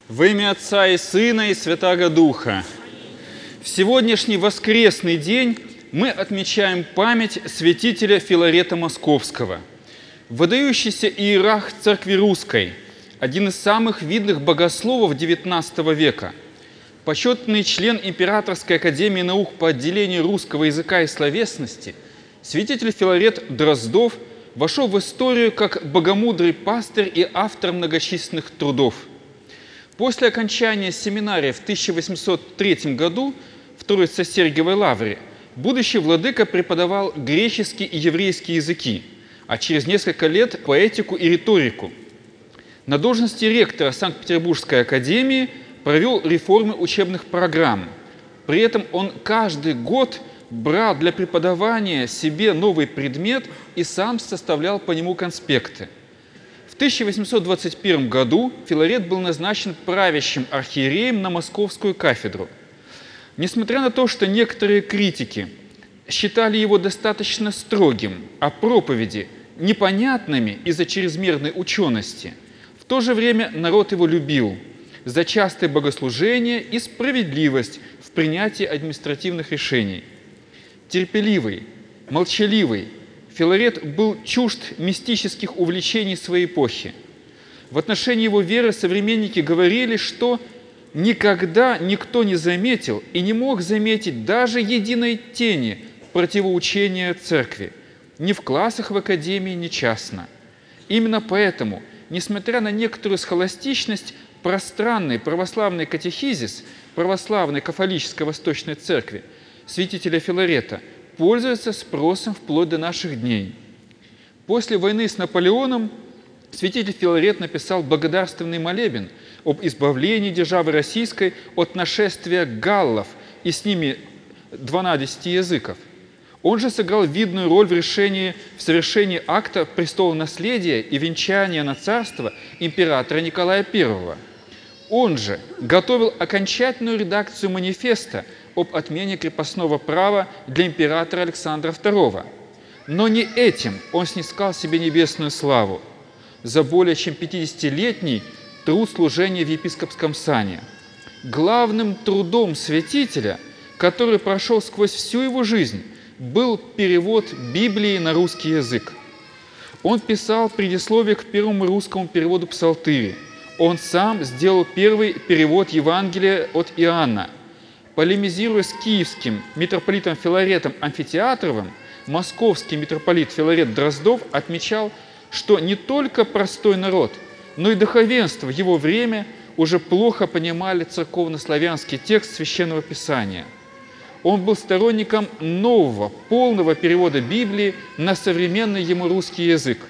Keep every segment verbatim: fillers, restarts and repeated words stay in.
Во имя Отца и Сына и Святаго Духа. В сегодняшний воскресный день мы отмечаем память святителя Филарета Московского, выдающийся иерарх Церкви Русской, один из самых видных богословов девятнадцатого века, почетный член Императорской академии наук по отделению русского языка и словесности, святитель Филарет Дроздов вошел в историю как богомудрый пастырь и автор многочисленных трудов. После окончания семинария в тысяча восемьсот третьем году в Троице-Сергиевой лавре будущий владыка преподавал греческий и еврейский языки, а через несколько лет поэтику и риторику. На должности ректора Санкт-Петербургской академии провел реформы учебных программ. При этом он каждый год брал для преподавания себе новый предмет и сам составлял по нему конспекты. В тысяча восемьсот двадцать первом году Филарет был назначен правящим архиереем на Московскую кафедру. Несмотря на то, что некоторые критики считали его достаточно строгим, а проповеди непонятными из-за чрезмерной учености, в то же время народ его любил за частое богослужение и справедливость в принятии административных решений. Терпеливый, молчаливый, Филарет был чужд мистических увлечений своей эпохи. В отношении его веры современники говорили, что никогда никто не заметил и не мог заметить даже единой тени противоучения церкви, ни в классах в академии, ни частно. Именно поэтому, несмотря на некоторую схоластичность, пространный православный катехизис православной кафолической Восточной Церкви святителя Филарета пользуется спросом вплоть до наших дней. После войны с Наполеоном святитель Филарет написал благодарственный молебен об избавлении державы российской от нашествия галлов и с ними двенадцати языков. Он же сыграл видную роль в решении, в совершении акта престолонаследия и венчания на царство императора Николая Первого. Он же готовил окончательную редакцию манифеста об отмене крепостного права для императора Александра Второго. Но не этим он снискал себе небесную славу за более чем пятидесятилетний труд служения в епископском сане. Главным трудом святителя, который прошел сквозь всю его жизнь, был перевод Библии на русский язык. Он писал предисловие к первому русскому переводу Псалтыри. Он сам сделал первый перевод Евангелия от Иоанна. Полемизируя с киевским митрополитом Филаретом Амфитеатровым, московский митрополит Филарет Дроздов отмечал, что не только простой народ, но и духовенство в его время уже плохо понимали церковнославянский текст Священного Писания. Он был сторонником нового, полного перевода Библии на современный ему русский язык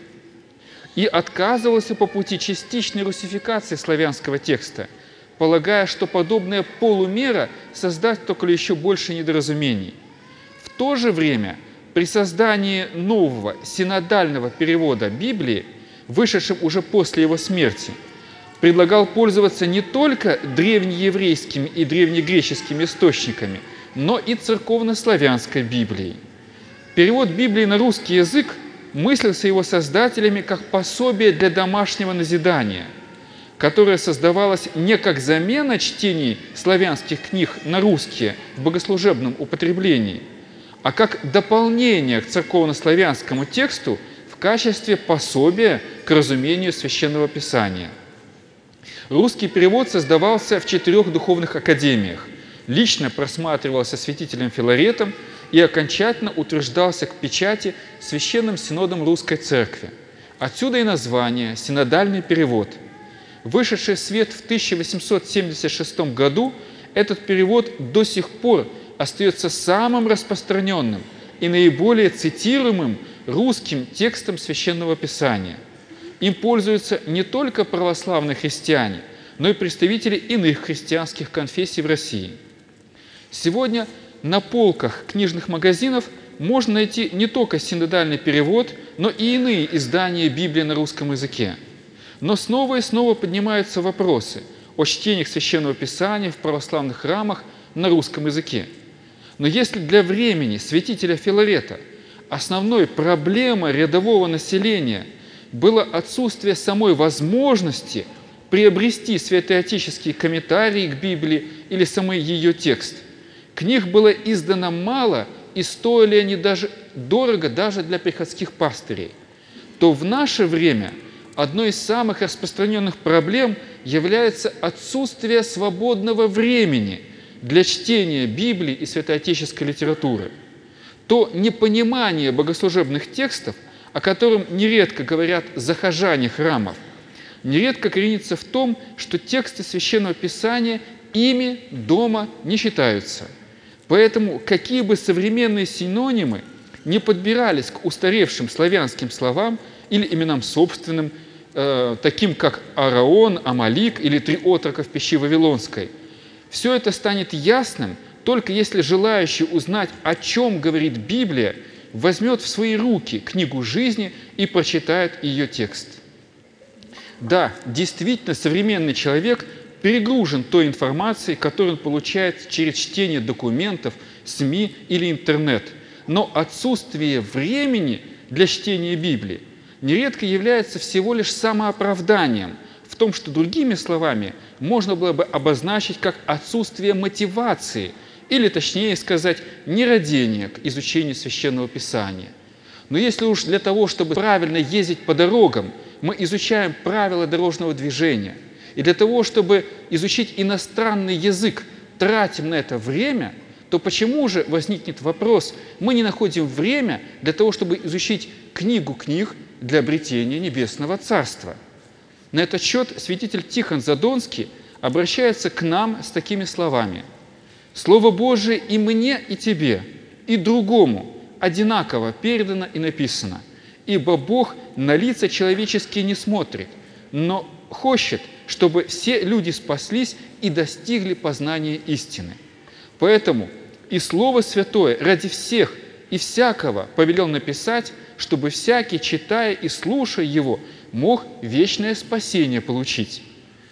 и отказывался по пути частичной русификации славянского текста, полагая, что подобная полумера создаст только еще больше недоразумений. В то же время при создании нового синодального перевода Библии, вышедшем уже после его смерти, предлагал пользоваться не только древнееврейскими и древнегреческими источниками, но и церковнославянской Библией. Перевод Библии на русский язык мыслился его создателями как пособие для домашнего назидания, которое создавалось не как замена чтений славянских книг на русские в богослужебном употреблении, а как дополнение к церковнославянскому тексту в качестве пособия к разумению Священного Писания. Русский перевод создавался в четырех духовных академиях, лично просматривался святителем Филаретом и окончательно утверждался к печати Священным Синодом Русской Церкви. Отсюда и название «Синодальный перевод». Вышедший в свет в тысяча восемьсот семьдесят шестом году, этот перевод до сих пор остается самым распространенным и наиболее цитируемым русским текстом Священного Писания. Им пользуются не только православные христиане, но и представители иных христианских конфессий в России. Сегодня на полках книжных магазинов можно найти не только синодальный перевод, но и иные издания Библии на русском языке. Но снова и снова поднимаются вопросы о чтениях Священного Писания в православных храмах на русском языке. Но если для времени святителя Филарета основной проблемой рядового населения было отсутствие самой возможности приобрести святоотеческие комментарии к Библии или самый ее текст. Книг было издано мало, и стоили они даже дорого даже для приходских пастырей. То в наше время одной из самых распространенных проблем является отсутствие свободного времени для чтения Библии и святоотеческой литературы. То непонимание богослужебных текстов, о котором нередко говорят захожане храмов, нередко коренится в том, что тексты Священного Писания ими дома не считаются. Поэтому какие бы современные синонимы не подбирались к устаревшим славянским словам или именам собственным, э, таким как Ааron, Амалик или Три отрока в пещи Вавилонской, все это станет ясным, только если желающий узнать, о чем говорит Библия, возьмет в свои руки книгу жизни и прочитает ее текст. Да, действительно, современный человек перегружен той информацией, которую он получает через чтение документов, СМИ или интернет. Но отсутствие времени для чтения Библии нередко является всего лишь самооправданием в том, что другими словами можно было бы обозначить как отсутствие мотивации, или, точнее сказать, нерадение к изучению Священного Писания. Но если уж для того, чтобы правильно ездить по дорогам, мы изучаем правила дорожного движения, и для того, чтобы изучить иностранный язык, тратим на это время, то почему же возникнет вопрос, мы не находим время для того, чтобы изучить книгу книг для обретения Небесного Царства? На этот счет святитель Тихон Задонский обращается к нам с такими словами: «Слово Божие и мне, и тебе, и другому одинаково передано и написано, ибо Бог на лица человеческие не смотрит, но хочет, чтобы все люди спаслись и достигли познания истины. Поэтому и Слово Святое ради всех и всякого повелел написать, чтобы всякий, читая и слушая его, мог вечное спасение получить».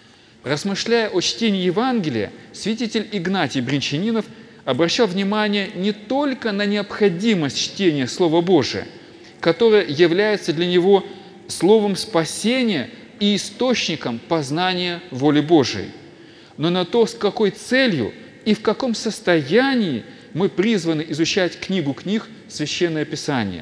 Размышляя о чтении Евангелия, святитель Игнатий Бринчанинов обращал внимание не только на необходимость чтения Слова Божия, которое является для него словом спасения и источником познания воли Божией, но на то, с какой целью и в каком состоянии мы призваны изучать книгу книг Священное Писание.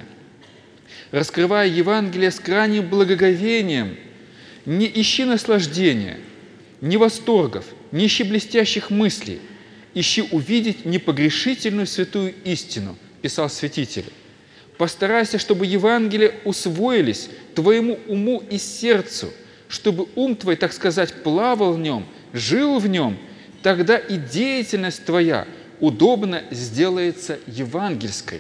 Раскрывая Евангелие с крайним благоговением, не ищи наслаждения, ни восторгов, ни ищи блестящих мыслей, ищи увидеть непогрешительную святую истину, писал святитель. Постарайся, чтобы Евангелие усвоились твоему уму и сердцу, чтобы ум твой, так сказать, плавал в нем, жил в нем, тогда и деятельность твоя удобно сделается евангельской.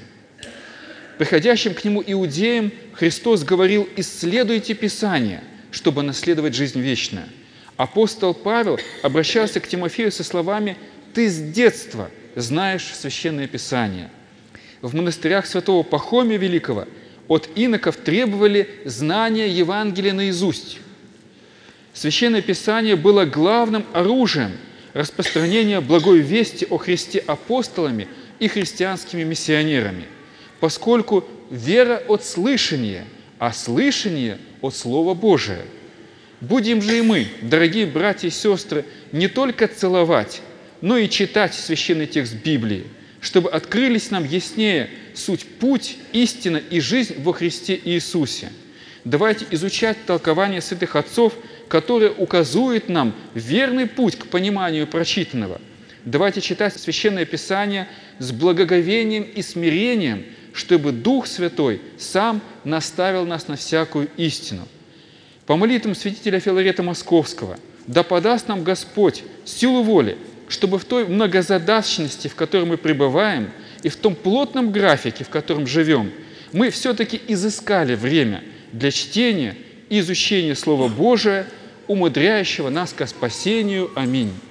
Приходящим к нему иудеям Христос говорил: «Исследуйте Писание, чтобы наследовать жизнь вечную». Апостол Павел обращался к Тимофею со словами: «Ты с детства знаешь Священное Писание». В монастырях святого Пахомия Великого от иноков требовали знания Евангелия наизусть. Священное Писание было главным оружием распространения благой вести о Христе апостолами и христианскими миссионерами, поскольку вера от слышания, а слышание от Слова Божия. Будем же и мы, дорогие братья и сестры, не только целовать, но и читать священный текст Библии, чтобы открылись нам яснее суть, путь, истина и жизнь во Христе Иисусе. Давайте изучать толкование святых отцов, которые указывают нам верный путь к пониманию прочитанного. Давайте читать Священное Писание с благоговением и смирением, чтобы Дух Святой сам наставил нас на всякую истину. По молитвам святителя Филарета Московского да подаст нам Господь силу воли, чтобы в той многозадачности, в которой мы пребываем, и в том плотном графике, в котором живем, мы все-таки изыскали время для чтения и изучения Слова Божия, умудряющего нас ко спасению. Аминь.